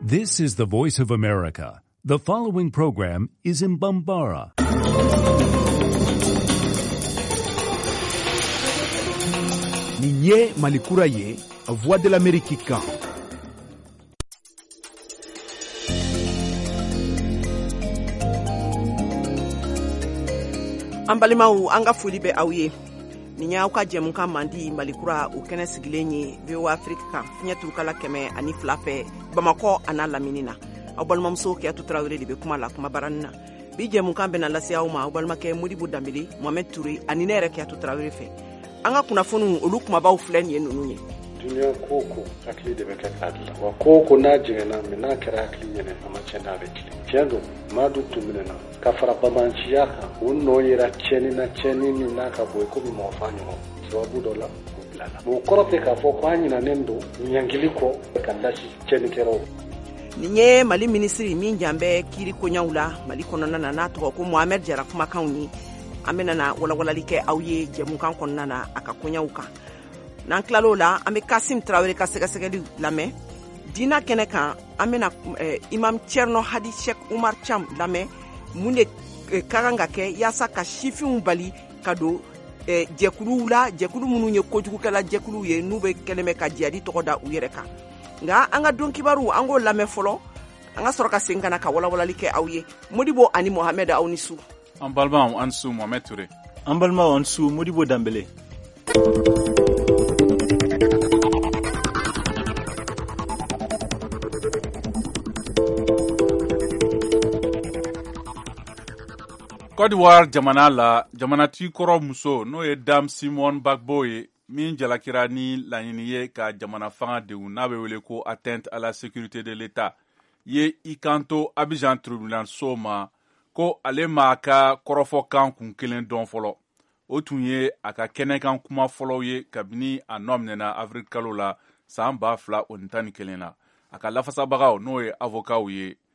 This is the Voice of America. The following program is in Bambara. Ninye Malikura ye, Voix de l'Amérique kan. An balimaw an ka foli bɛ aw ye nin y'aw ka jɛmukan mandi Malikura o kɛnɛ sigilen ye VOA Afrique kan fiɲɛ turukala 102 fɛ Bamakɔ a n'a lamini na aw balimamuso Kiyatu Tarawele de bɛ kuma la kuma baranin na bi jɛmukan bɛna lase aw ma aw balimakɛ Modibo Dambele Mohamed Touré ani ne yɛrɛ Kiyatu Tarawele fɛ an ka kunnafoniw olu kumabaw filɛ nin ye ninnu ye duniya koko hakili de bɛ kɛ k'a dilan wa koko n'a jɛngɛna mɛ n'a kɛra hakili ɲɛnɛ a ma tiɲɛ n'a bɛ tilen tiɲɛ don maa dun tun minɛna ka fara bamanciya kan o nɔ yera tiɲɛni min n'a ka bɔ i komi mɔgɔ fa ɲɔgɔn sababu dɔ la o bilala o kɔrɔ tɛ k'a fɔ ko an ɲinɛnen don ɲankili kɔ ka lasi tiɲɛnikɛlaw. nin ye Mali minisiri min jan bɛ kiiri koɲaw la Mali kɔnɔna na n'a tɔgɔ ko Mohamed Jara kumakanw ye an bɛna walawalali kɛ aw ye jɛmukan kɔnɔna na a ka koɲaw kan n'an tilal'o la an bɛ Kasim Tarawele ka sɛgɛsɛgɛli lamɛn diina kɛnɛ kan an bɛna Imam Cerno Hadi Sheikh Umar Cham lamɛn mun de ka kan ka kɛ yaasa ka sifinw bali ka don jɛkuluw la jɛkulu minnu ye kojugukɛla jɛkuluw ye n'u bɛ kɛlen bɛ ka jihadi tɔgɔ da u yɛrɛ kan nka an ka don kibaru an k'o lamɛn fɔlɔ an ka sɔrɔ ka segin ka na ka walawalali kɛ aw ye Modibo ani Mohamed aw ni su an balimaw an su Mohamed Touré an balimaw an su Modibo Dambele. Côte d'Ivoire jamana la jamanatigi kɔrɔ muso n'o ye Dame Simone Bagbo ye min jalakira ni laɲini ye ka jamana fanga denw n'a bɛ wele ko atteinte à la sécurité de l'État ye i kanto Abidjan tribunal so ma ko ale ma ka kɔrɔfɔkan kun kelen dɔn fɔlɔ o tun ye a ka kɛnɛkan kuma fɔlɔw ye kabini a nɔ minɛna avril kalo la san 2011 na a ka lafasabagaw n'o ye avocats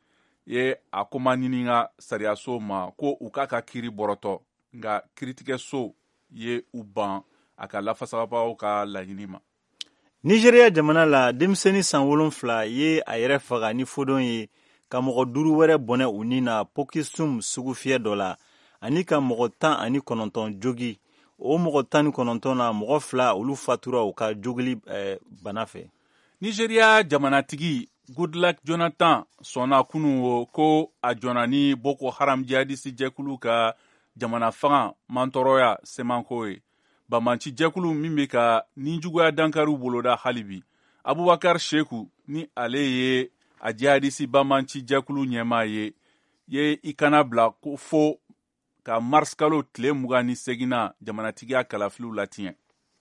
ye a kuma ɲini ka sariyaso ma ko u k'a ka kiiri bɔrɔtɔ nka kiiritigɛso ye u ban a ka lafasabagaw ka laɲini ma. Nigeria jamana la denmisɛnnin san 7 ye a yɛrɛ faga ni fodon ye ka mɔgɔ 5 wɛrɛ bɔnɛ u ni na Pokisum sugu fiyɛ dɔ la ani ka mɔgɔ 19 jogi o mɔgɔ 19 na mɔgɔ 2 olu fatura u ka jogili bana fɛ. Nigeria jamanatigi Goodluck Jonathan sɔnna kunun o ko a jɔnna ni Boko Haram jihadisi jɛkulu ka jamana fanga mantɔrɔya semanko ye bamanci jɛkulu min bɛ ka ninjuguya dankariw boloda hali bi Abubakar Sheku ni ale ye a jihadisi bamanci jɛkulu ɲɛmaa ye i kana bila ko fo ka mars kalo tile 28 na jamanatigiya kalafiliw latiɲɛ.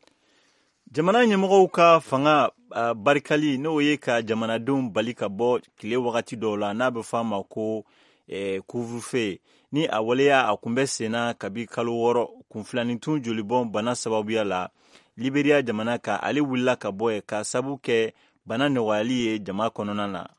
Jamana ɲɛmɔgɔw ka fanga barikali n'o ye ka jamanadenw bali ka bɔ tile wagati dɔw la n'a bɛ fɔ a ma ko couvre-feu ni a waleya a kun bɛ senna kabi kalo 6 kunfilanintun jolibɔn bana sababuya la Liberia jamana ka ale wulila ka bɔ ye ka sabu kɛ bana nɔgɔyali ye jama kɔnɔna na.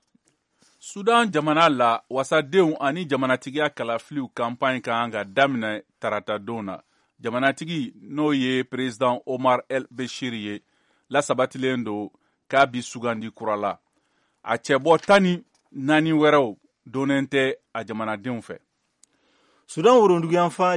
Sudan jamana la wasadenw ani jamanatigiya kalafiliw campagne kan ka daminɛ tarata don na. Jamanatigi n'o ye Président Omar El Bashir ye lasabatilen don k'a bi sugandi kura la. A cɛbɔ 14 wɛrɛw donnen tɛ a jamanadenw fɛ. Sudan woronduguyanfa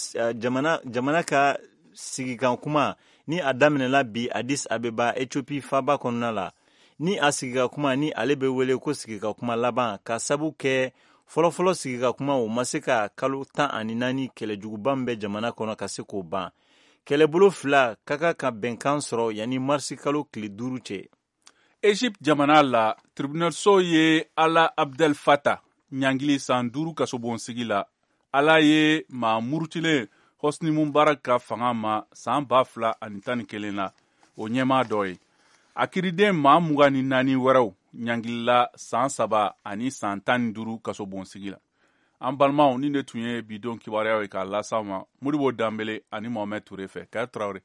jamana ka sigikan kuma ni a daminɛla bi Addis Abeba Ethiopie faba kɔnɔna la ni a sigikan kuma ni ale bɛ wele ko sigikan kuma laban ka sabu kɛ fɔlɔfɔlɔ sigikan kuma o ma se ka kalo 14 kɛlɛjuguba min bɛ jamana kɔnɔ ka se k'o ban kɛlɛbolo 2 ka kan bɛnkan sɔrɔ yanni marsi kalo tile 5 cɛ. Egypte jamana la tribunal so ye Ala Abdel Fattah ɲangili san 5 kasobonsigi la Ala ye maa murutilen Hosni Mubarak ka fanga ma san 2011 na o ɲɛmaa dɔ ye a kiriden maa 24 wɛrɛw ɲangilila san 3 ani san 15 kasobonsigi la. An balimaw ni ne tun ye bidon kibaruyaw ye k'a lasa ma Modibo Dambele ani Mohamed Touré fɛ Kayatu Tarawele.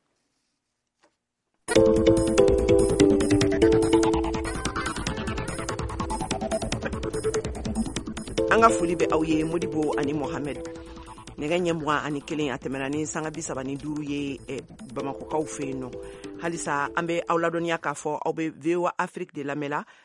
an ka foli bɛ aw ye Modibo ani Mohamed nɛgɛ ɲɛ 21 a tɛmɛna ni sanga 35 ye Bamakokaw fɛ yen nɔ halisa an bɛ aw ladɔniya k'a fɔ aw bɛ VOA Afrique de lamɛla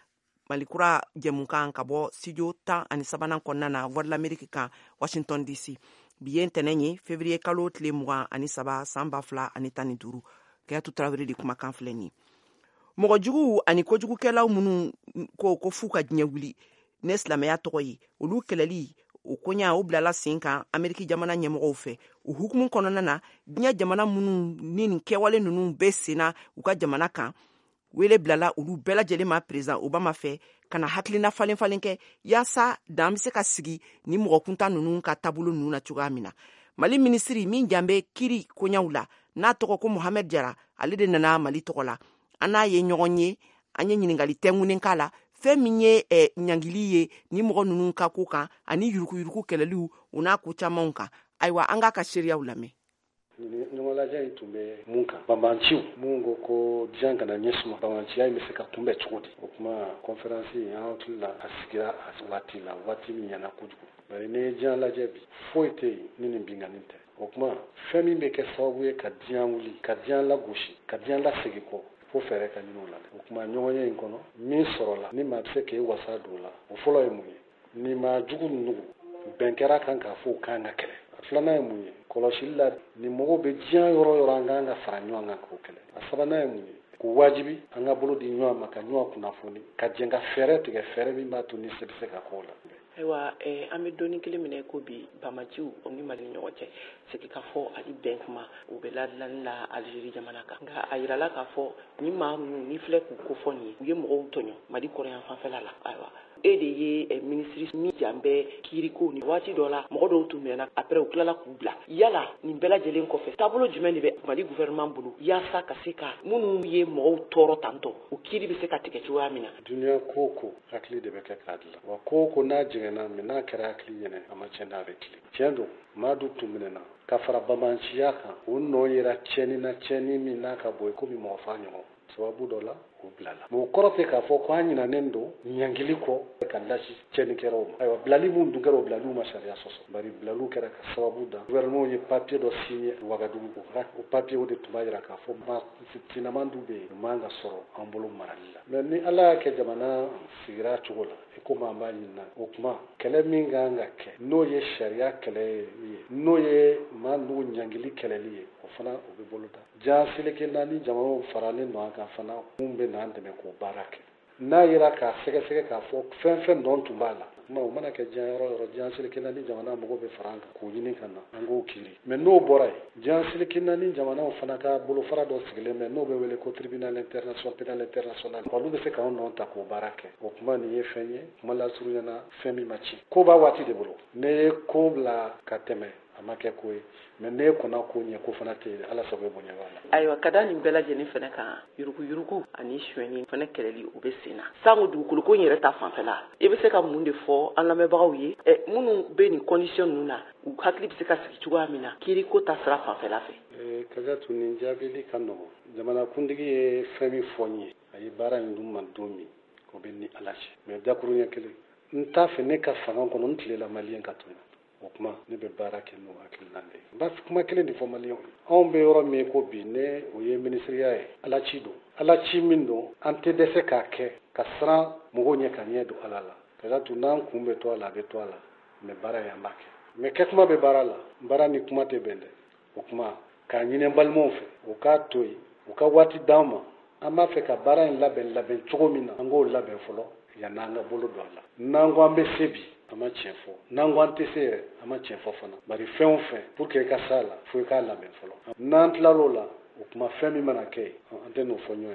malikura jɛmukan ka bɔ studio 13 kɔnɔna na voix de l'Amérique kan Washington DC. Bi ye ntɛnɛn ye février kalo tile 23 san 2015. Kɛyatu Tarawele de kumakan filɛ nin ye. Mɔgɔ jugu ani kojugukɛlaw minnu ko f'u ka diɲɛ wuli ne silamɛya tɔgɔ ye olu kɛlɛli o koɲa o bilala sen kan Ameriki jamana ɲɛmɔgɔw fɛ o hukumu kɔnɔna na diɲɛ jamana minnu ni nin kɛwale ninnu bɛɛ senna u ka jamana kan wele bilala olu bɛɛ lajɛlen ma président Obama fɛ kana hakilina falen kɛ yaasa dan bɛ se ka sigi ni mɔgɔ kunta ninnu ka taabolo ninnu na cogoya min na. Mali ministiri min janbɛ kiri koɲaw la n'a tɔgɔ ko Mohamed Jara ale de nana Mali tɔgɔ la. An n'a ye ɲɔgɔn ye an ye ɲininkali tɛngunen k'a la fɛn min ye ɲangili ye ni mɔgɔ ninnu ka ko kan ani yurukuyuruku kɛlɛliw u n'a ko camanw kan. Ayiwa an k'a ka seereyaw lamɛn. Ɲɔgɔnlajɛ in tun bɛ mun kan banbanciw mun ko diɲɛ kana ɲɛsuma banbanciya in bɛ se ka kunbɛn cogo di o kuma conférence in an hakili la a sigira a waati min ɲɛna kojugu bari n'i ye diɲɛ lajɛ bi foyi tɛ yen ni nin binkanni tɛ o kuma fɛn min bɛ kɛ sababu ye ka diɲɛ wuli ka diɲɛ lagosi ka diɲɛ lasegin kɔ fo fɛɛrɛ ka ɲini o la o kuma ɲɔgɔnye in kɔnɔ min sɔrɔla ni maa bɛ se k'e wasa don o la o fɔlɔ ye mun ye ni maa jugu nugu bɛn kɛra kan k'a fɔ o kan ka kɛlɛ a filanan ye mun ye kɔlɔsili la ni mɔgɔw bɛ diɲɛ yɔrɔ yɔrɔ an kan ka fara ɲɔgɔn kan k'o kɛlɛ a sabanan ye mun ye ko wajibi an ka bolo di ɲɔgɔn ma ka ɲɔgɔn kunnafoni ka jɛn ka fɛɛrɛ tigɛ fɛɛrɛ min b'a to ni se bɛ se ka k'o la. Ayiwa an bɛ dɔɔnin kelen minɛ ko bi bamaciw o ni Mali ni ɲɔgɔn cɛ sigi ka fɔ ali bɛn kuma u bɛ ladilanni la Algérie jamana kan nka a yirala k'a fɔ ni maa ninnu ni filɛ k'u ko fɔ nin ye u ye mɔgɔw tɔɲɔ Mali kɔrɔyan fanfɛla la. Ayiwa e de ye ministre min jan bɛ kiiriko ni waati dɔ la mɔgɔ dɔw tun minɛna après u tilala k'u bila yala nin bɛɛ lajɛlen kɔfɛ taabolo jumɛn de bɛ Mali gouvernement bolo yaasa ka se ka minnu ye mɔgɔw tɔɔrɔ tantɔ o kiiri bɛ se ka tigɛ cogoya min na. Duniya ko hakili de bɛ kɛ k'a dilan wa ko n'a jɛngɛnna mɛ n'a kɛra hakili ɲɛna a ma tiɲɛ n'a bɛ tilen tiɲɛ don maa dun tun minɛna ka fara bamanciya kan o nɔ yera tiɲɛni min n'a ka bɔ ye komi mɔgɔ fa ɲɔgɔn sababu dɔ la o bilala mɛ o kɔrɔ tɛ k'a fɔ ko an ɲinanen don ɲangili kɔ ka lasi tiɲɛnikɛlaw ma ayiwa bilali minnu dun kɛra o bilaliw ma sariya sɔsɔ bari bilaliw kɛra ka sababu da gouvernement ye papier dɔ signé Wagadugu o papier o de tun b'a jira k'a fɔ finaman du bɛ yen o man ka sɔrɔ an bolo marali la mɛ ni Ala y'a kɛ jamana sigira cogo la komi an b'a ɲinina o kuma kɛlɛ min kan ka kɛ n'o ye sariya kɛlɛ ye n'o ye maa nugu ɲangili kɛlɛli ye o fana o bɛ bolo da jan seleke naani jamanaw faralen ɲɔgɔn kan fana mun bɛ n'an dɛmɛ k'o baara kɛ n'a yera k'a sɛgɛsɛgɛ k'a fɔ fɛn dɔn tun b'a la o mana kɛ diɲɛ yɔrɔ yɔrɔ diɲɛ seleke naani jamana mɔgɔw bɛ fara an kan k'o ɲini ka na an k'o kiiri mɛ n'o bɔra yen diɲɛ seleke naani jamanaw fana ka bolofara dɔ sigilen bɛ n'o bɛ wele ko tribunal international olu bɛ se k'anw nɔ ta k'o baara kɛ o kuma nin ye fɛn ye kuma lasurunyana fɛn min ma ci ko b'a waati de bolo ne ye ko bila ka tɛmɛ a ma kɛ ko ye mɛ ne kɔnna ko ɲɛ ko fana tɛ Ala sago bonya b'a la. Ayiwa ka da nin bɛɛ lajɛlen fana kan yuruguyurugu ani suɲɛni fana kɛlɛli u bɛ sen na sango dugukolo ko in yɛrɛ ta fanfɛla i bɛ se ka mun de fɔ an lamɛnbagaw ye minnu bɛ nin condition ninnu na u hakili bɛ se ka sigi cogoya min na kiiri ko ta sira fanfɛla fɛ. Kagatu nin jaabili ka nɔgɔn jamanakuntigi ye fɛn min fɔ n ye a ye baara in dun ma don min o bɛ ni Ala cɛ mɛ dakuruɲɛ kelen n t'a fɛ ne ka fanga kɔnɔ n tilela maliyɛn ka tun o kuma ne bɛ baara kɛ n'o hakilina de ye n b'a kuma kelen de fɔ maliyɛnw anw bɛ yɔrɔ min ko bi ne o ye minisiriya ye Ala ci don Ala ci min don an tɛ dɛsɛ k'a kɛ ka siran mɔgɔw ɲɛ ka ɲɛ don Ala la Kagatu n'an kun bɛ to a la a bɛ to a la mɛ baara ye an b'a kɛ mɛ kɛ kuma bɛ baara la baara ni kuma tɛ bɛn dɛ o kuma k'a ɲini n balimaw fɛ o k'a to yen u ka waati d'an ma an b'a fɛ ka baara in labɛn cogo min na an k'o labɛn fɔlɔ yan'an ka bolo don a la n'an ko an bɛ se bi a ma tiɲɛ fɔ n'an ko an tɛ se yɛrɛ a ma tiɲɛ fɔ fana bari fɛn o fɛn pour que i ka s'a la fo i k'a labɛn fɔlɔ n'an tilal'o la o kuma fɛn min mana kɛ an tɛ n'o fɔ ɲɔgɔn ye.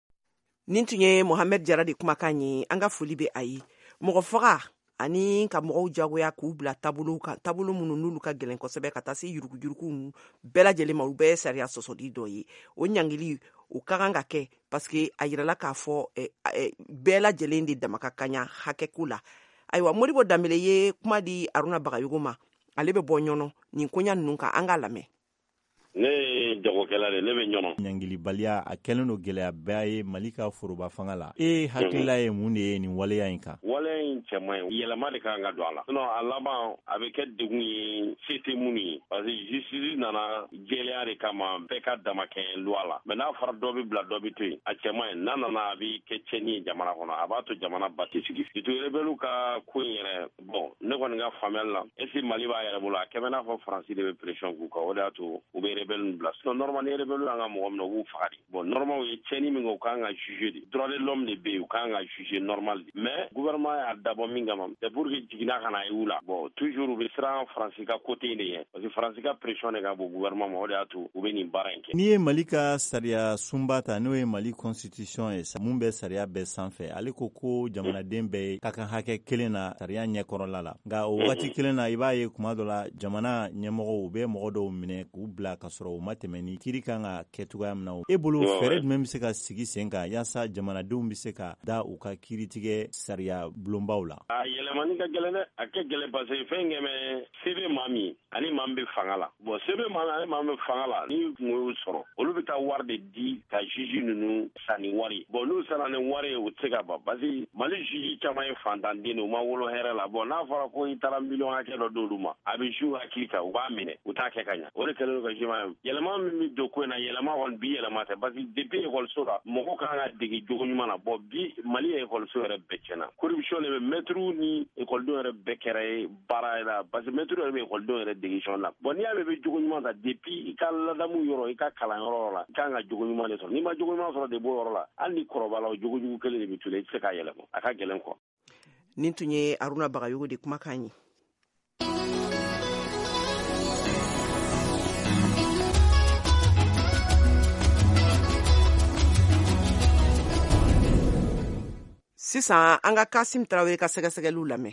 Nin tun ye Mohamed Jara de kumakan ye an ka foli bɛ a ye mɔgɔ faga ani ka mɔgɔw jagoya k'u bila taabolo kan taabolo minnu n'olu ka gɛlɛn kosɛbɛ ka taa se yuruguyurugu bɛɛ lajɛlen ma u bɛɛ ye sariya sɔsɔli dɔ ye o ɲangili o ka kan ka kɛ parce que a yirala k'a fɔ bɛɛ lajɛlen de dama ka kaɲa hakɛko la. Ayiwa Modibo Dambele ye kuma di Aruna Bagayogo ma ale bɛ bɔ ɲɔnɔ nin koɲa ninnu kan an k'a lamɛn. ne jagokɛla de ne bɛ ɲɔnɔ. Ɲangilibaliya a kɛlen don gɛlɛyaba ye Mali ka foroba fanga la. Hakilila ye mun de ye nin waleya in kan? Waleya in cɛman ye yɛlɛma de kan ka don a la. Sinon a laban a bɛ kɛ degun ye se tɛ minnu ye parce que justice nana jɛlenya de kama bɛɛ ka dama kɛ loi la. Mais n'a fɔra dɔ bɛ bila dɔ bɛ to yen a cɛman ye n'a nana a bɛ kɛ tiɲɛni ye jamana kɔnɔ a b'a to jamana ba tɛ sigi. Surtout rebelle ka ko in yɛrɛ bon ne kɔni ka faamuyali la est ce que Mali b'a yɛrɛ bolo a kɛmɛ n'a fɔ Faransi de bɛ pression k'u kan o de y'a to u bɛ rebelle bila. Sinon normalement ni rebelle an ka mɔgɔ min na u b'u faga de. Bon normalement u ye tiɲɛni min kɛ u kan ka juger de. Droit de l'homme de bɛ yen u kan ka juger normal de. Mais gouvernement y'a dabɔ min kama c'est pour que jiginna ka na ye u la. Bon toujours u bɛ siran Faransi ka côté de ye parce que Faransi ka pression de ka bon gouvernement ma o de y'a to u bɛ nin baara in kɛ. N'i ye Mali ka sariya sunba ta n'o ye Mali constitution ye mun bɛ sariya bɛɛ sanfɛ ale ko jamanaden bɛɛ ka kan hakɛ kelen na sariya ɲɛkɔrɔla la nka o wagati kelen na i b'a ye kuma dɔ la jamana ɲɛmɔgɔw u bɛ mɔgɔ dɔw minɛ k'u bila ka sɔrɔ u ma tɛmɛ ni kiiri kan ka kɛ cogoya min na e bolo fɛɛrɛ jumɛn bɛ se ka sigi sen kan yaasa jamanadenw bɛ se ka da u ka kiiritigɛ sariya bulonbaw la? A yɛlɛmani ka gɛlɛn dɛ a kɛ gɛlɛn parce que fɛn kɛmɛ se bɛ maa min ani maa min bɛ fanga la bon se bɛ maa min ani maa min bɛ fanga la ni kun y'o sɔrɔ olu bɛ taa wari de di ka juge ninnu san ni wari bon n'u sara ni wari ye u tɛ se ka ban parce que Mali juge caman ye fantanden de u ma wolo hɛrɛ la bon n'a fɔra ko i taara miliyɔn hakɛ dɔ d'olu ma a bɛ ju hakili kan u b'a minɛ u t'a kɛ ka ɲɛ o de kɛlen don ka juma yɛlɛma min bɛ don ko in na yɛlɛma kɔni bi yɛlɛma tɛ parce que depuis ekɔliso la mɔgɔw kan ka dege jogo ɲuman na bon bi Mali ye ekɔliso yɛrɛ bɛɛ tiɲɛna corruption de bɛ maîtres ni ekɔlidenw yɛrɛ bɛɛ kɛra ye baara la parce que maîtres yɛrɛ bɛ ekɔlidenw yɛrɛ dege sɔn la bon n'i y'a mɛn i bɛ jogo ɲuman ta depuis i ka ladamu yɔrɔ i ka kalanyɔrɔ la i kan ka jogo ɲuman de sɔrɔ n'i ma jogo ɲuman sɔrɔ de b'o yɔrɔ la hali ni kɔrɔbaya la o jogo jugu kelen de bɛ to la i tɛ se k'a yɛlɛma a ka gɛlɛn kɔ. Nin tun ye Aruna Bagayogo de kumakan ye. Sisan an ka Kasim Tarawele ka sɛgɛsɛgɛliw lamɛn.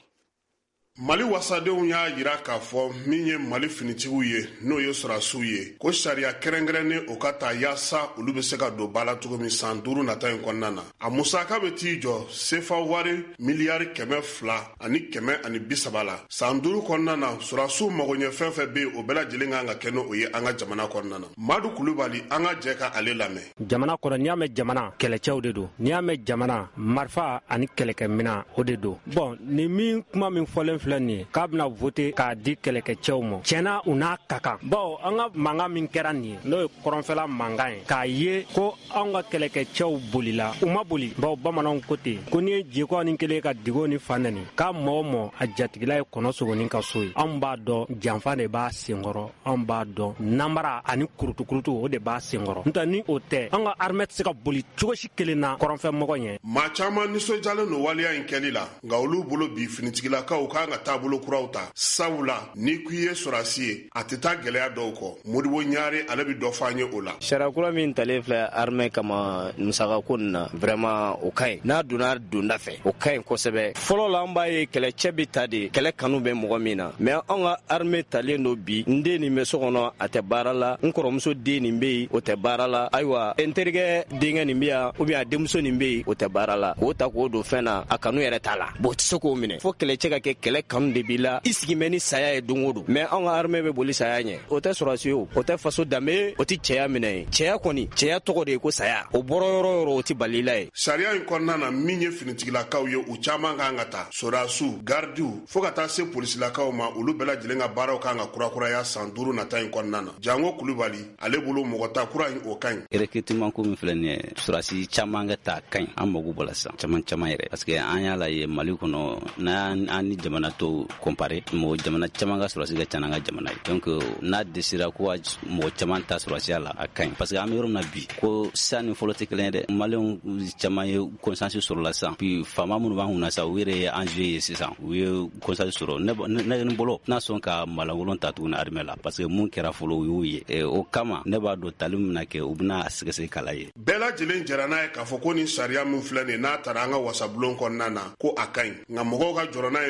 Mali wasadenw y'a yira k'a fɔ min ye Mali finitigiw ye n'o ye sɔrɔdasiw ye ko sariya kɛrɛnkɛrɛnnen o ka ta yaasa olu bɛ se ka don ba la cogo min san 5 nata in kɔnɔna na a musaka bɛ t'i jɔ sefa wari miliyari 200 ani 130 la san 5 kɔnɔna na sɔrɔdasiw magoɲɛ fɛn fɛn bɛ yen o bɛɛ lajɛlen kan ka kɛ n'o ye an ka jamana kɔnɔna na Madu Kulubali an ka jɛ ka ale lamɛn. Jamana kɔrɔ n'i y'a mɛn jamana kɛlɛcɛw de don n'i y'a mɛn jamana marifa ani kɛlɛkɛminɛn o de don bon ni min kuma min fɔlen filɛ nin ye k'a bɛna voter k'a di kɛlɛkɛcɛw ma tiɲɛna u n'a ka kan bawo an ka mankan min kɛra nin ye n'o ye kɔrɔnfɛla mankan ye k'a ye ko an ka kɛlɛkɛcɛw bolila u ma boli bawo bamananw ko ten ko n'i ye jeko ni kelen ka digo ni fa nɛni k'a mɔ o mɔ a jatigila ye kɔnɔ sogonin ka so ye anw b'a dɔn janfa de b'a senkɔrɔ anw b'a dɔn namara ani kurutukurutu o de b'a senkɔrɔ n'o tɛ ni o tɛ an ka armée tɛ se ka boli cogo si kelen na kɔrɔnfɛmɔgɔ ɲɛ. Maa caman nisɔndiyalen don waleya in kɛli la nka olu bolo bi finitigilakaw kan ka taabolo kuraw ta sabula ni k'i ye sɔrɔdasi ye a tɛ taa gɛlɛya dɔw kɔ Modibo Ɲare ale bɛ dɔ fɔ an ye o la. Sariya kura min talen filɛ armée kama musaka ko nin na vraiment o ka ɲi n'a donna donda fɛ o ka ɲi kosɛbɛ fɔlɔ la an b'a ye kɛlɛcɛ bɛ ta de kɛlɛ kanu bɛ mɔgɔ min na mais an ka armée talen don bi n den nin bɛ so kɔnɔ a tɛ baara la n kɔrɔmuso den nin bɛ yen o tɛ baara la ayiwa n terikɛ denkɛ nin bɛ yan ou bien a denmuso nin bɛ yen o tɛ baara la k'o ta k'o don fɛn na a kanu yɛrɛ t'a la bon o tɛ se k'o minɛ fo kɛlɛcɛ ka kɛ kɛlɛ kanu de b'i la i sigi mɛ ni saya ye don o don mais an ka armée bɛ boli saya ɲɛ o tɛ sɔrɔdasi ye o tɛ faso danbe ye o tɛ cɛya minɛ ye cɛya kɔni cɛya tɔgɔ de ye ko saya o bɔra yɔrɔ o yɔrɔ o tɛ balila ye. Sariya in kɔnɔna na min ye finitigilakaw ye u caman kan ka ta sɔrɔdasiw gardiw fo ka taa se polisilakaw ma olu bɛɛ lajɛlen ka baaraw kan ka kurakuraya san 5 nata in kɔnɔna na Jango Kulubali ale bolo mɔgɔ ta kura in o ka ɲi. Recrutement ko min filɛ nin ye sɔrɔdasi caman ka ta ka ɲi an mago bɔra sisan caman yɛrɛ parce que an y'a la ye Mali kɔnɔ n'an ni jamana tɔw comparer mɔgɔ jamana caman ka sɔrɔdasi ka ca n'an ka jamana ye donc n'a desira ko mɔgɔ caman ta sɔrɔdasiya la a ka ɲi parce que an bɛ yɔrɔ min na bi ko sisan ni fɔlɔ tɛ kelen ye dɛ Maliyɛnw caman ye consensus sɔrɔ la sisan puis faama minnu b'an kunna sisan u yɛrɛ ye enjeu ye sisan u ye consensus sɔrɔ ne bolo n'a sɔn ka malankolo ta tuguni armée la parce que mun kɛra fɔlɔ u y'o ye o kama ne b'a dɔn tali min na kɛ u bɛna a sɛgɛsɛgɛ kala ye. Bɛɛ lajɛlen jɛra n'a ye k'a fɔ ko ni sariya min filɛ nin n'a taara an ka wasabulon kɔnɔna na ko a ka ɲi nka mɔgɔw ka jɔrɔ n'a ye min ye bi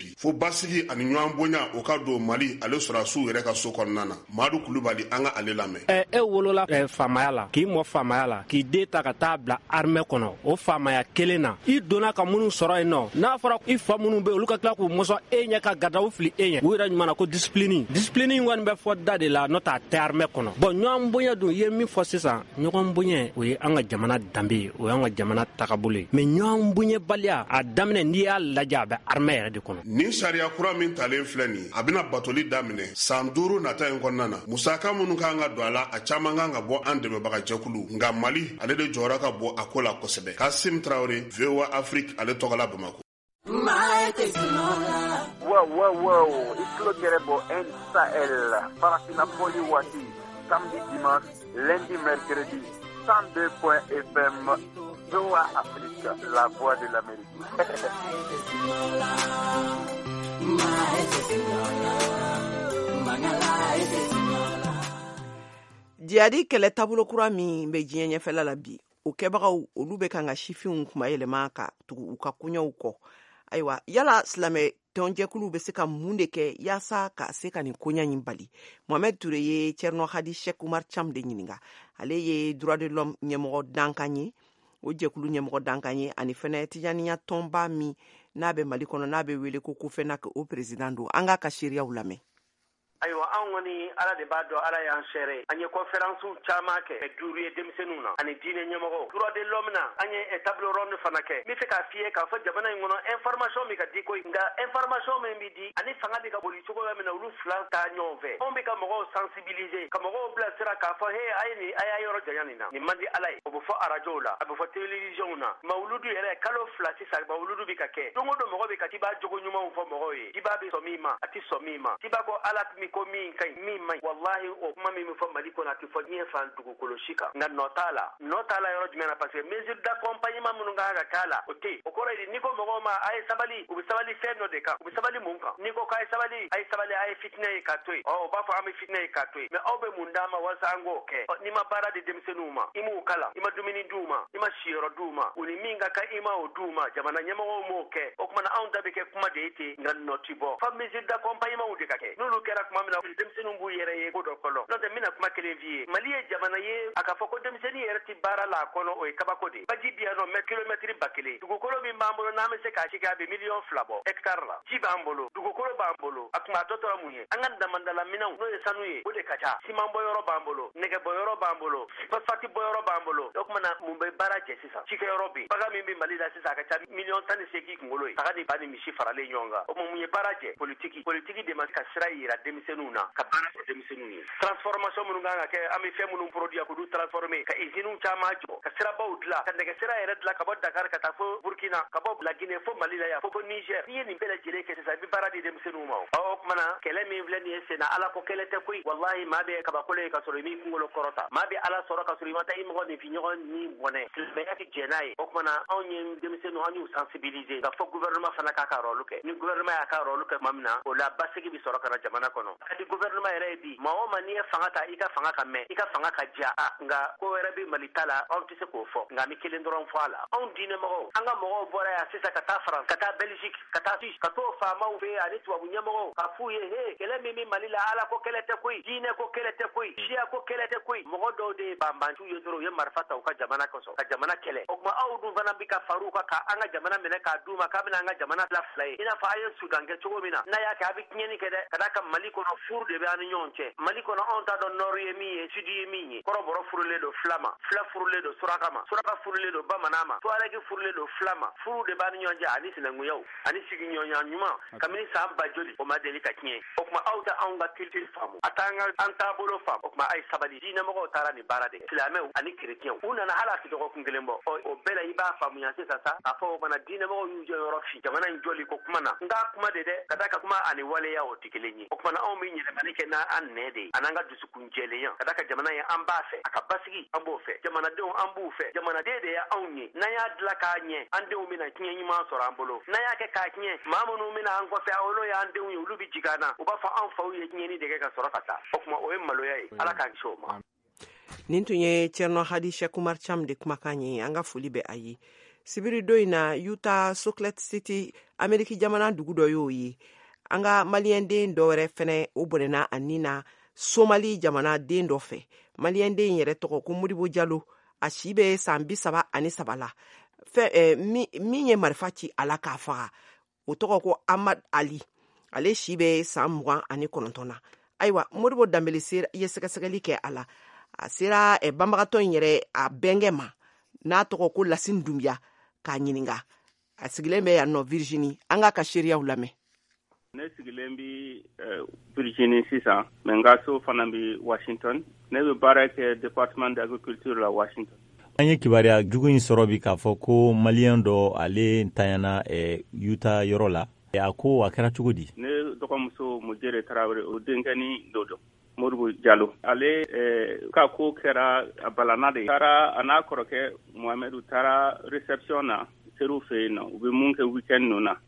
bi fo basigi ani ɲɔgɔn bonya o ka don Mali ale sɔrɔsiw yɛrɛ ka so kɔnɔna na. Madu Kulubali an ka ale lamɛn. E wolola faamaya la k'i mɔ faamaya la k'i den ta ka taa bila armée kɔnɔ o faamaya kelen na i donna ka minnu sɔrɔ yen nɔ n'a fɔra i fa minnu bɛ olu ka tila k'u mɔsɔn e ɲɛ ka gadawu fili e ɲɛ u yɛrɛ ɲuman na ko discipline kɔni bɛ fɔ da de la n'o t'a tɛ armée kɔnɔ bon ɲɔgɔn bonya dun i ye min fɔ sisan ɲɔgɔn bonya o ye an ka jamana danbe ye o y'an ka jamana tagabolo ye mais ɲɔgɔn bonyabaliya a daminɛ n'i y'a lajɛ a bɛ armée yɛrɛ de kɔnɔ. Ni sariya kura min talen filɛ nin a bɛna batoli daminɛ san 5 nata in kɔnɔna na musaka minnu kan ka don a la a caman kan ka bɔ an dɛmɛbaga jɛkulu nka Mali ale de jɔyɔrɔ ka bɔ a ko la kosɛbɛ. Kasim Traoré, VOA Afrique, ale tɔgɔla Bamako. Wow, Islo Gerebo and Sahel, Parafinapoli Wati, samedi, dimanche, lundi, mercredi, 102.FM, VOA Afrique, la voix de l'Amérique. Jihadi kɛlɛ taabolo kura min bɛ diɲɛ ɲɛfɛla la bi o kɛbagaw olu bɛ kan ka sifinw kuma yɛlɛma ka tugu u ka koɲɛw kɔ ayiwa yala silamɛ tɔnjɛkulu bɛ se ka mun de kɛ yaasa ka se ka nin koɲɛ in bali Mohamed Touré ye Tcherno Hadi Sheikh Umar Cham de ɲininka ale ye droit de l'homme ɲɛmɔgɔ dankan ye o jɛkulu ɲɛmɔgɔ dankan ye ani fɛnɛ tijaniya tɔnba min n'a bɛ Mali kɔnɔ n'a bɛ wele ko Kofenak o président don an ka sariyaw lamɛn. Ayiwa anw kɔni ala de b'a dɔn ala y'an sɛre an ye conférence caman kɛ duuru ye denmisɛnninw na ani diinɛ ɲɛmɔgɔw droit de l'homme na an ye table ronde fana kɛ n bɛ fɛ k'a f'i ye k'a fɔ jamana in kɔnɔ information min ka di koyi nka information min bi di ani fanga bɛ ka boli cogoya min na olu fila taa ɲɔgɔn fɛ anw bɛ ka mɔgɔw sensibiliser ka mɔgɔw bilasira k'a fɔ he a y'a yɔrɔ janya nin na nin man di ala ye o bɛ fɔ arajow la a bɛ fɔ télévision na mawuludu yɛrɛ kalo 2 sisan mawuludu bɛ ka kɛ don o don mɔgɔ bɛ ka tibaa jogo ɲumanw fɔ mɔgɔw ye tibaa bɛ sɔn min ma a tɛ sɔn min ma tibaa ko ala mi ko min kaɲi min man wallahi o kuma min bɛ fɔ Mali kɔnɔ a tɛ fɔ diɲɛ fan dugukolo si kan nka nɔ t'a la yɔrɔ jumɛn na parce que mesure d'accompagnement minnu kan ka k'a la o tɛ o kɔrɔ ye ni ko mɔgɔw ma a ye sabali u bɛ sabali fɛn dɔ de kan u bɛ sabali mun kan ni ko k'a ye sabali a ye fitinɛ ye k'a to yen o b'a fɔ an bɛ fitinɛ ye k'a to yen mais aw bɛ mun d'a ma walasa an k'o kɛ n'i ma baara di denmisɛnninw ma i m'u kala i ma dumuni d'u ma i ma siyɔrɔ d'u ma u ni min ka kan i ma o d'u ma jamana ɲɛmɔgɔw m'o kɛ o kumana anw da bɛ kɛ kuma de ye ten nka nɔ ti bɔ fa mesure d'accompagnement de ka kɛ n'olu kɛra kuma min na denmisɛnninw b'u yɛrɛ ye ko dɔ fɔlɔ n'o tɛ n bɛna kuma kelen f'i ye Mali ye jamana ye a ka fɔ ko denmisɛnnin yɛrɛ ti baara la a kɔnɔ o ye kabako de baji bi yan nɔ kilomɛtiri 1000 dugukolo min b'an bolo n'an bɛ se k'a sigi a bɛ 2 bɔ hectare la ji b'an bolo dugukolo b'an bolo a tuma a tɔ tora mun ye an ka damandala minɛnw n'o ye sanu ye o de ka ca siman bɔyɔrɔ b'an bolo nɛgɛ bɔyɔrɔ b'an bolo phosphate bɔyɔrɔ b'an bolo o kumana mun bɛ baara jɛ sisan cikɛyɔrɔ bɛ bagan min bɛ Mali la sisan a ka ca 18 kunkolo ye saga ni ba ni misi faralen ɲɔgɔn kan o mun ye baara jɛ politiki de ma ka sira yira denmisɛnninw na ka baara kɛ denmisɛnninw ye transformation minnu kan ka kɛ an bɛ fɛn minnu produire k'olu transformer ka usines caman jɔ ka sirabaw dilan ka nɛgɛsira yɛrɛ dilan ka bɔ Dakar ka taa fo Burkina ka bɔ Guinée fo Mali la yan fo Niger n'i ye nin bɛɛ lajɛlen kɛ sisan i bɛ baara di denmisɛnninw ma o kumana kɛlɛ min filɛ nin ye sen na ala ko kɛlɛ tɛ koyi wallahi maa bɛ kabakolo ye ka sɔrɔ i m'i kunkolo kɔrɔta maa bɛ ala sɔrɔ ka sɔrɔ i ma taa i mɔgɔ nin fiɲɔgɔn ni bɔnɛ silamɛya tɛ jɛn n'a ye o kumana anw ye denmisɛnninw an y'u sensibiliser ka fɔ gouvernement fana k'a ka rôle kɛ ni gouvernement y'a ka rôle kɛ tuma min na o la basigi bɛ sɔrɔ ka na jamana kɔnɔ ka di gouvernement yɛrɛ ye bi maa o maa n'i ye fanga ta i ka fanga ka mɛn i ka fanga ka diya nka ko wɛrɛ bɛ Mali ta la anw tɛ se k'o fɔ nka an bɛ kelen dɔrɔn fɔ a la anw diinɛmɔgɔw an ka mɔgɔw bɔra yan sisan ka taa France ka taa Belgique ka taa Suisse ka t'o faamaw fɛ ani tubabu ɲɛmɔgɔw ka f'u ye he kɛlɛ min bɛ Mali la ala ko kɛlɛ tɛ koyi diinɛ ko kɛlɛ tɛ koyi siya ko kɛlɛ tɛ koyi mɔgɔ dɔw de ye banbanciw ye dɔrɔn u ye marifa ta u ka jamana kɔsɔn ka jamana kɛlɛ o tuma aw dun fana bɛ ka far'u kan ka an ka jamana minɛ k'a d'u ma k'a bɛna an ka jamana bila fila ye i n'a fɔ a ye Sudan kɛ cogo min na n'a y'a kɛ a bɛ tiɲɛni kɛ dɛ ka d'a kan Mali kɔnɔ furu de bɛ an ni ɲɔgɔn cɛ Mali kɔnɔ anw t'a dɔn nord ye min ye sud ye min ye kɔrɔbɔrɔ furulen don fila ma fila furulen don suraka ma suraka furulen don bamanan ma tuaregi furulen don fila ma furu de b'a ni ɲɔgɔn cɛ ani sinankuyaw ani sigiɲɔgɔnya ɲuman kabini san ba joli o ma deli ka tiɲɛ o tuma aw tɛ anw ka culture faamu a t'an ka an taabolo faamu o tuma a ye sabali diinɛmɔgɔw taara nin baara de kɛ silamɛw ani kerecɛnw u nana hali a tɛ dɔgɔkun kelen bɔ o bɛɛ la i b'a faamuya sisan sa k'a fɔ o fana diinɛmɔgɔw y'u jɔyɔrɔ fin jamana in jɔli ko kuma na n t'a kuma de dɛ ka da ka kuma ani waleya o tɛ kelen ye o kumana anw bɛ yɛlɛmani kɛ n'an nɛ de ye a n'an ka dusukun jɛlenya ka da ka jamana ye an b'a fɛ a ka basigi an b'o fɛ jamanadenw an b'u fɛ jamanaden de ye anw ye n'an y'a dilan k'a ɲɛ an denw bɛna tiɲɛ ɲuman sɔrɔ an bolo n'an y'a kɛ k'a tiɲɛ maa minnu bɛna an kɔfɛ olu y'an denw ye olu bɛ jigin an na u b'a fɔ anw faw ye tiɲɛni de kɛ ka sɔrɔ ka taa o tuma o ye maloya ye ala k'an kisi o ma. Nin tun ye Tcherno Hadi Sheikh Umar Cham de kumakan ye an ka foli bɛ a ye sibiri dɔ in na Utah Salt Lake City Ameriki jamana dugu dɔ y'o ye an ka maliyɛn den dɔ wɛrɛ fɛnɛ o bɔnɛna ani na Somali jamana den dɔ fɛ maliyɛn den yɛrɛ tɔgɔ ko Modibo Jalo a si bɛ san 37 la min ye marifa ci ala k'a faga o tɔgɔ ko Ahmad Ali ale si bɛ san 29 na ayiwa Modibo Dambele ye sɛgɛsɛgɛli kɛ a la a sera banbagatɔ in yɛrɛ a bɛnkɛ ma n'a tɔgɔ ko Lassine Doumbia k'a ɲininka a sigilen bɛ yan nɔ Virginie an k'a ka seereyaw lamɛn. Ne sigilen bi Virginie sisan mais n ka so fana bi Washington ne bɛ baara kɛ département d'agriculture la Washington. An ye kibaruya jugu in sɔrɔ bi k'a fɔ ko maliyɛn dɔ ale ntanyana Utah yɔrɔ la a ko a kɛra cogo di? Ne dɔgɔmuso Mujere Tarawele o denkɛni dɔ don Modibo Jalo ale ka ko kɛra a balana de taara a n'a kɔrɔkɛ Mohamed taara réception na seriw fɛ yen nɔ u bɛ mun kɛ weekend ninnu na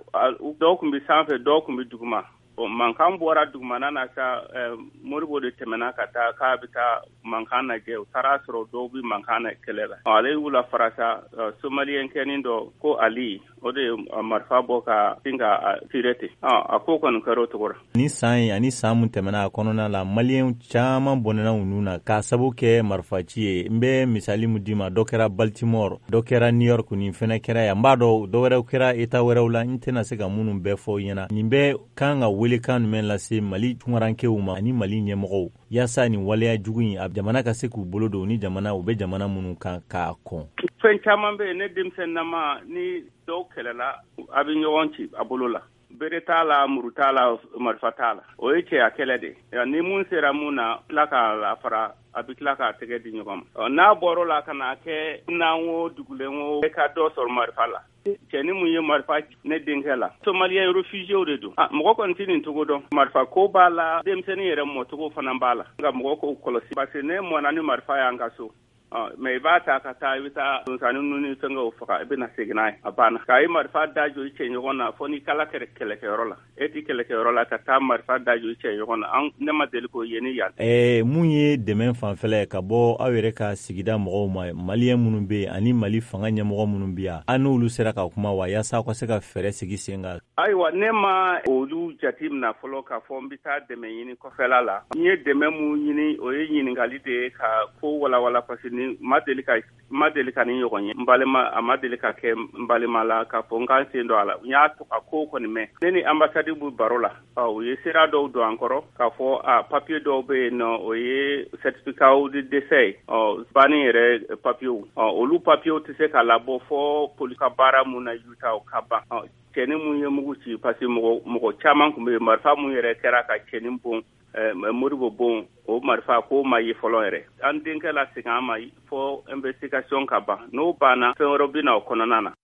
dɔw tun bɛ sanfɛ dɔw tun bɛ duguma mankan bɔra dugumana na sa Modibo de tɛmɛna ka taa k'a bɛ taa mankan lajɛ u taara sɔrɔ dɔw bɛ mankan na kɛlɛ la ale y'u la farasa somaliyɛn kɛnin dɔ ko Ali o de ye marifa bɔ ka sin ka tire ten a ko kɔni kɛra o cogo la. Ni san ye ani san mun tɛmɛna a kɔnɔna la maliyɛn caman bɔnɛna u nun na k'a sabu kɛ marifaci ye n bɛ misali mun d'i ma dɔ kɛra Baltimore dɔ kɛra New York nin fɛnɛ kɛra yan n b'a dɔn dɔ wɛrɛw kɛra État wɛrɛw la n tɛna se ka minnu bɛɛ fɔ ɲɛna nin bɛɛ kan ka welekan jumɛn lase Mali tunkarankew ma ani Mali ɲɛmɔgɔw yaasa nin waleya jugu in a jamana ka se k'u bolo don ni jamana u bɛ jamana minnu kan k'a kɔn. Fɛn caman bɛ yen ne denmisɛnninama ni dɔw kɛlɛla a bɛ ɲɔgɔn ci a bolo la bere t'a la muru t'a la marifa t'a la o ye cɛya kɛlɛ de ni mun sera mun na tila k'a la fara a bɛ tila k'a tɛgɛ di ɲɔgɔn ma n'a bɔr'o la ka na kɛ n'an ko dugulen ko e ka dɔ sɔrɔ marifa la cɛ ni mun ye marifa ne denkɛ la somaliyɛn réfugiés de don mɔgɔ kɔni tɛ nin cogo dɔn marifa ko b'a la denmisɛnnin yɛrɛ mɔcogo fana b'a la nka mɔgɔ k'o kɔlɔsi parce que ne mɔna ni marifa y'an ka so mais i b'a ta ka taa i bɛ taa sonsannin ninnu ni fɛngɛw faga i bɛ na segin n'a ye a banna k'a ye marifa da jɔ i cɛ ɲɔgɔn na fo ni kala kɛra kɛlɛkɛyɔrɔ la e ti kɛlɛkɛyɔrɔ la ka taa marifa da jɔ i cɛ ɲɔgɔn na ne ma deli k'o ye ni yan. Mun ye dɛmɛ fanfɛla ka bɔ aw yɛrɛ ka sigida mɔgɔw ma maliyɛn minnu bɛ yen ani Mali fanga ɲɛmɔgɔ minnu bɛ yan an n'olu sera ka kuma wa yaasa aw ka se ka fɛɛrɛ sigi sen kan. Ayiwa ne ma olu jate minɛ fɔlɔ k'a fɔ n bɛ taa dɛmɛ ɲini kɔfɛla la n ye dɛmɛ mun ɲini o ye ɲininkali de ye ka ko walawala parce que ma deli ka ni ɲɔgɔn ye a ma deli ka kɛ n balima la k'a fɔ n k'an sen don a la n y'a to a ko kɔni mɛn ne ni ambasadi b'u baro la u ye sira dɔw don an kɔrɔ k'a fɔ papiye dɔw bɛ yen nɔ o ye certificat de décès ye banni yɛrɛ papiyew olu papiyew tɛ se ka labɔ fɔ polisi ka baara mun na Utah ka ban cɛnin mun ye mugu ci parce que mɔgɔ caman tun bɛ yen marifa mun yɛrɛ kɛra ka cɛnin bon Modibo bon o marifa ko ma ye fɔlɔ yɛrɛ an denkɛ la segin an ma fɔ investigation ka ban n'o banna fɛn wɛrɛ bɛ na o kɔnɔna na.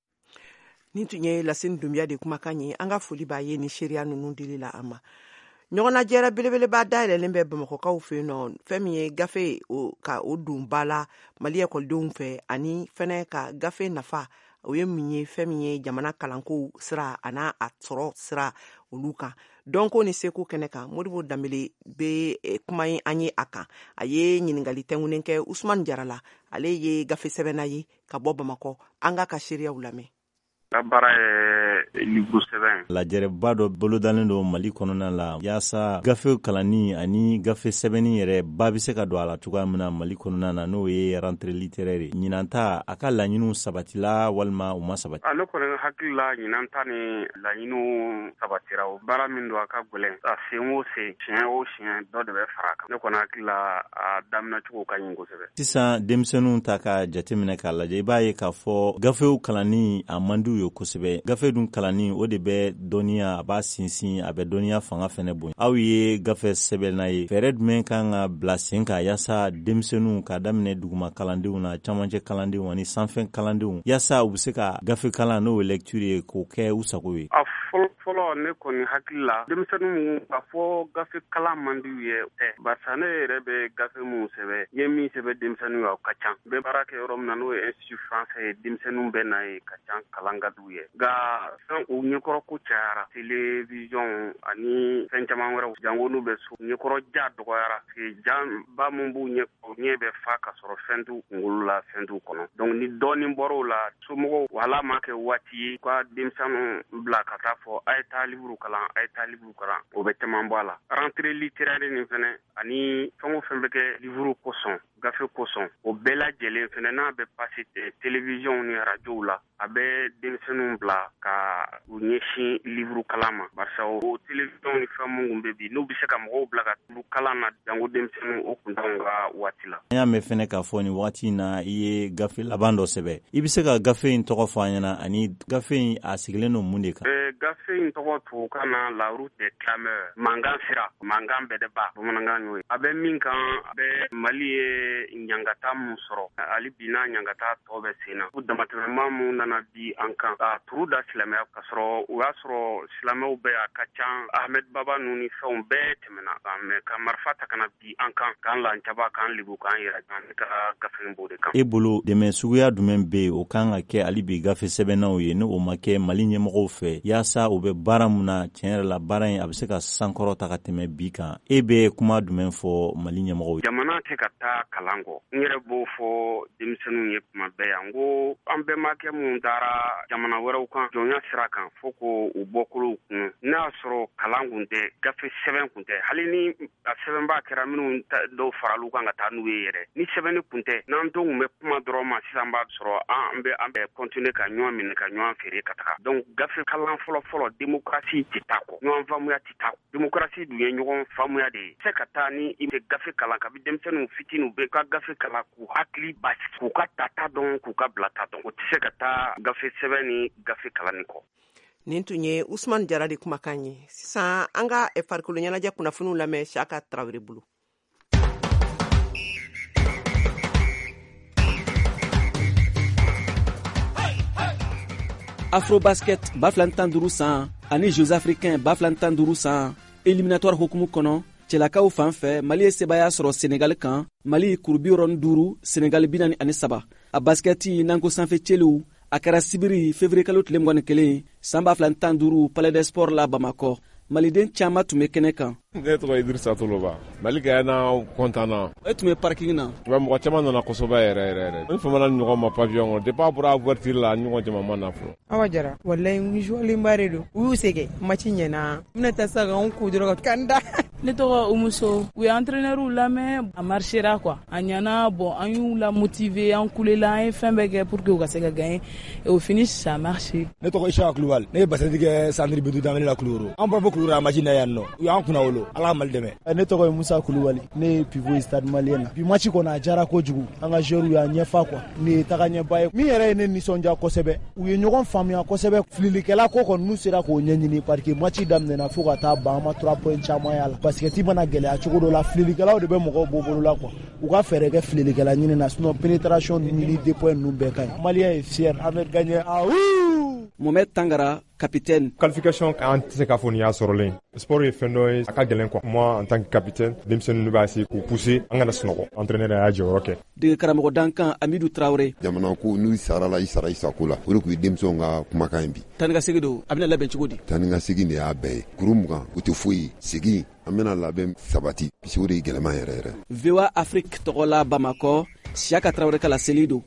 Nin tun ye Lassine Doumbia de kumakan ye an ka foli b'a ye ni seereya ninnu dili la an ma ɲɔgɔnnajɛra belebeleba dayɛlɛlen bɛ Bamakɔkaw fɛ yen nɔ fɛn min ye gafe ka o don ba la Mali ekɔlidenw fɛ ani fɛnɛ ka gafe nafa o ye mun ye fɛn min ye jamana kalanko sira a n'a sɔrɔ sira olu kan dɔnko ni seko kɛnɛ kan Modibo Dambele bɛ kuma ye an ye a kan a ye ɲininkali tɛnkunnen kɛ Usman Jarala ale ye gafe sɛbɛnna ye ka bɔ Bamakɔ an ka seereyaw lamɛn. Ka baara ye livre sɛbɛn lajɛrɛba dɔ bolodalen don Mali kɔnɔna la yaasa gafe kalanni ani gafe sɛbɛnni yɛrɛ ba bɛ se ka don a la cogoya min na Mali kɔnɔna na n'o ye rentrée littéraire ye ɲinanta a ka laɲiniw sabatila walima u ma sabati. Ale kɔni hakili la ɲinanta ni laɲiniw sabatira o baara min don a ka gɛlɛn a sen o sen siɲɛ o siɲɛ dɔ de bɛ fara a kan ne kɔni hakili la a daminɛ cogo ka ɲi kosɛbɛ. Sisan denmisɛnninw ta ka jateminɛ k'a lajɛ i b'a ye k'a fɔ gafew kalanni a man d'u ye kosɛbɛ gafe dun kalanni o de bɛ dɔnniya a b'a sinsin a bɛ dɔnniya fanga fɛnɛ bonya aw ye gafe sɛbɛnna ye fɛɛrɛ jumɛn kan ka bila sen kan yaasa denmisɛnninw ka daminɛ duguma kalandenw na camancɛ kalandenw ani sanfɛ kalandenw yaasa u bɛ se ka gafe kalan n'o ye lecture ye k'o kɛ u sago ye. A fɔlɔ fɔlɔ ne kɔni hakili la denmisɛnninw ka fɔ gafe kalan man di ye tɛ barisa ne yɛrɛ bɛ gafe minnu sɛbɛ ye min sɛbɛ denmisɛnninw ye ka ca n bɛ baara kɛ yɔrɔ min na n'o ye institut français ye denmisɛnninw bɛ na ye ka ca kalan ka d'u ye nka fɛn o ɲɛkɔrɔ ko cayara télévision ani fɛn caman wɛrɛw jango n'u bɛ so ɲɛkɔrɔ ja dɔgɔyara janba min b'u ɲɛ bɛ fa ka sɔrɔ fɛn t'u kunkolo la fɛn t'u kɔnɔ donc ni dɔɔnin bɔr'o la somɔgɔw wala ma kɛ waati ye ka denmisɛnninw bila ka taa fɔ a ye taa livre kalan o bɛ caman bɔ a la rentrée littéraire nin fɛnɛ ani fɛn o fɛn bɛ kɛ livre kosɔn gafe kosɔn o bɛɛ lajɛlen fɛnɛ n'a bɛ pase télévision ni radiow la a bɛ denmisɛnninw bila ka u ɲɛsin livre kalan ma barisa o télévision ni fɛn minnu bɛ bi n'u bɛ se ka mɔgɔw bila ka livre kalan na jango denmisɛnninw o kun t'anw ka waati la. An y'a mɛn fɛnɛ k'a fɔ nin waati in na i ye gafe laban dɔ sɛbɛ i bɛ se ka gafe in tɔgɔ fɔ an ɲɛna ani gafe in a sigilen don mun de kan. Gafe in tɔgɔ tubabukan na la route des clameurs mankan sira mankan bɛɛ de ba bamanankan y'o ye a bɛ min kan a bɛ Mali ye ɲangata mun sɔrɔ hali bi n'a ɲangata tɔ bɛ sen na ko damatɛmɛma mun nana bi an kan a turu da silamɛya ka sɔrɔ o y'a sɔrɔ silamɛw bɛɛ a ka can Ahmed Baba ninnu ni fɛnw bɛɛ tɛmɛna mɛ ka marifa ta kana bi an kan k'an lancaba k'an lebu k'an yɛrɛ ne ka gafe in b'o de kan. E bolo dɛmɛ suguya jumɛn bɛ yen o kan ka kɛ hali bi gafe sɛbɛnnaw ye ni o ma kɛ Mali ɲɛmɔgɔw fɛ yaasa u bɛ baara mun na tiɲɛ yɛrɛ la baara in a bɛ se ka sankɔrɔ ta ka tɛmɛ bi kan e bɛ kuma jumɛn fɔ Mali ɲɛmɔgɔw ye. Jamana tɛ ka taa kalan kɔ n yɛrɛ b'o fɔ denmisɛnninw ye kuma bɛɛ yan ko an bɛnbakɛ mun taara jamana wɛrɛw kan jɔnya sira kan fo ko u bɔkolow kun n'a y'a sɔrɔ kalan kun tɛ gafe sɛbɛn kun tɛ hali ni a sɛbɛnbaa kɛra minnu dɔw faral'u kan ka taa n'u ye yɛrɛ ni sɛbɛnni kun tɛ n'an denw bɛ kuma dɔrɔn ma sisan b'a sɔrɔ an bɛ continuer ka ɲɔgɔn minɛ ka ɲɔgɔn feere ka taga donc gafe kalan fɔlɔ démocratie tɛ taa kɔ ɲɔgɔn faamuya tɛ taa démocratie dun ye ɲɔgɔn faamuya de ye se ka taa ni i bɛ gafe kalan kabi denmisɛnninw fitininw bɛ ka gafe kalan k'u hakili basi k'u ka tata dɔn k'u ka bila ta dɔn o tɛ se ka taa gafe sɛbɛn ni gafe kalanni kɔ. Nin tun ye Usman Jara de kumakan ye sisan an ka farikolo ɲɛnajɛ kunnafoniw lamɛn Saka Tarawele bolo. Afrobasket baflantan duru san ani Jeux africains baflantan duru san éliminatoire hukumu kɔnɔ cɛlakaw fan fɛ Mali ye sebaya sɔrɔ Senegal kan Mali kurubi yɔrɔnin 5 Senegal 43 a basketi nanko sanfɛ cɛliw a kɛra sibiri février kalo tile 21 san 2015 Palais des Sports la Bamako maliden caman tun bɛ kɛnɛ kan. Ne tɔgɔ Idrissa Toloba. Mali gagné kontaan. E tun bɛ parking na. Mɔgɔ caman nana kosɛbɛ yɛrɛ. N famana ɲɔgɔn ma pavillon kɔnɔ depuis a bɔra ouverture la ɲɔgɔn caman ma na fɔlɔ. Awa Jara wallahi n joueulenba de don. U y'u sɛgɛn match ɲɛna. N bɛna taa sa ka n ku dɔrɔn ka kanda. Ne tɔgɔ Umuso. U ye entraîneur lamɛn a marchera quoi. A ɲana bon an y'u la motiver an kulela an ye fɛn bɛɛ kɛ pour que u ka se ka gagner et au finish ça a marché. Ne tɔgɔ Ishaqa Kulubali. Ne ye basket kɛ Sandri Bedu Damene la Kuluro. An bɔra Kuluro a match na yan nɔ. U y'an kunna wolo. Ala ka Mali dɛmɛ. Ne tɔgɔ ye Musa Kulubali ne ye pivot Stade Malien na bi match kɔnɔ a jara kojugu an ka joueurs y'a ɲɛfa quoi ni ye taga ɲɛba ye min yɛrɛ ye ne nisɔndiya kosɛbɛ u ye ɲɔgɔn faamuya kosɛbɛ fililikɛla ko kɔni n'u sera k'o ɲɛɲini parce que match daminɛna fo ka taa ban an ma 3 points caman y'a la basketi mana gɛlɛya cogo dɔ la fililikɛlaw de bɛ mɔgɔw bɔ bolo la quoi u ka fɛɛrɛ kɛ fililikɛla ɲini na sinon pénétration ni 2 points ninnu bɛɛ ka ɲi Malien ye fier an bɛ gagner Mohamed Tangara capitaine. Qualification an tɛ se k'a fɔ nin y'a sɔrɔlen sport ye fɛn dɔ ye a ka gɛlɛn quoi moi en tant que capitaine denmisɛnninw b'a essayer k'u pousser an kana sunɔgɔ entraîneur y'a jɔyɔrɔ kɛ. Dege karamɔgɔ dankan Amidou Traoré. Jamana ko n'u sara la i sara i sako la o de tun ye denmisɛnw ka kumakan in bi. Tani ka segin don a bɛna labɛn cogo di. Tani ka segin de y'a bɛɛ ye kuru mugan o tɛ foyi ye segin an bɛna labɛn sabati parce que o de ye gɛlɛman yɛrɛ. VOA Afrique tɔgɔ la Bamako Siyaka Traoré ka laseli don.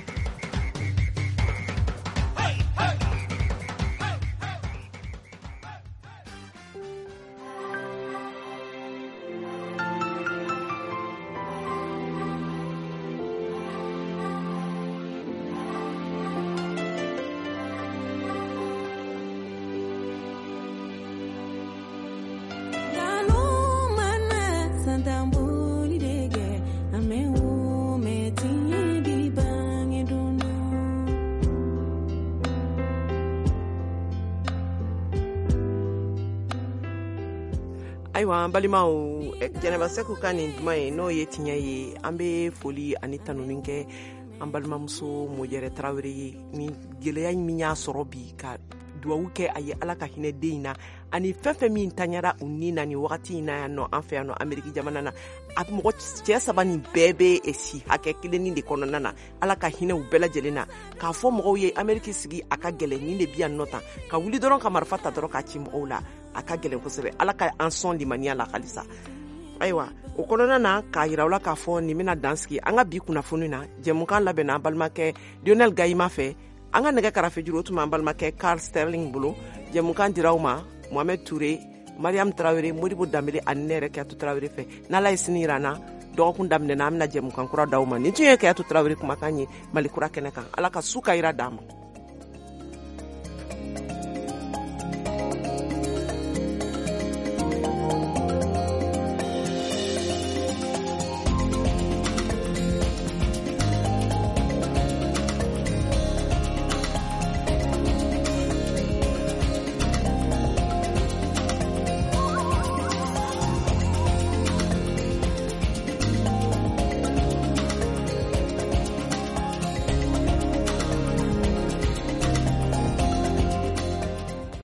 Ayiwa an balimaw Jɛnɛba Sɛku ka nin duman ye n'o ye tiɲɛ ye an bɛ foli ani tanuni kɛ an balimamuso Mojɛrɛ Tarawele ye ni gɛlɛya min y'a sɔrɔ bi ka duwawu kɛ a ye ala ka hinɛ den in na ani fɛn fɛn min taɲara u ni na ni wagati in na yan nɔ an fɛ yan nɔ ameriki jamana na a mɔgɔ cɛ saba nin bɛɛ bɛ si hakɛ kelennin de kɔnɔna na ala ka hinɛ u bɛɛ lajɛlen na k'a fɔ mɔgɔw ye ameriki sigi a ka gɛlɛn nin de bi yan nɔ tan ka wuli dɔrɔn ka marifa ta dɔrɔn k'a ci mɔgɔw la a ka gɛlɛn kosɛbɛ ala ka an sɔn limaniya la halisa ayiwa o kɔnɔna na k'a yira u la k'a fɔ nin bɛna dan sigi an ka bi kunnafoni na jɛmukan labɛnna an balimakɛ lionel gayima fɛ an ka nɛgɛ karafe juru o tun b'an balimakɛ Carl Sterling bolo jɛmukan dira u ma Mohamed Touré Mariam Traoré Modibo Dambele ani ne yɛrɛ Kiyatu Traoré fɛ n'ala ye sini yira an na dɔgɔkun daminɛna an bɛna jɛmukan kura d'aw ma nin tun ye Kiyatu Traoré kumakan ye Mali kura kɛnɛ kan ala ka su ka yira d'an ma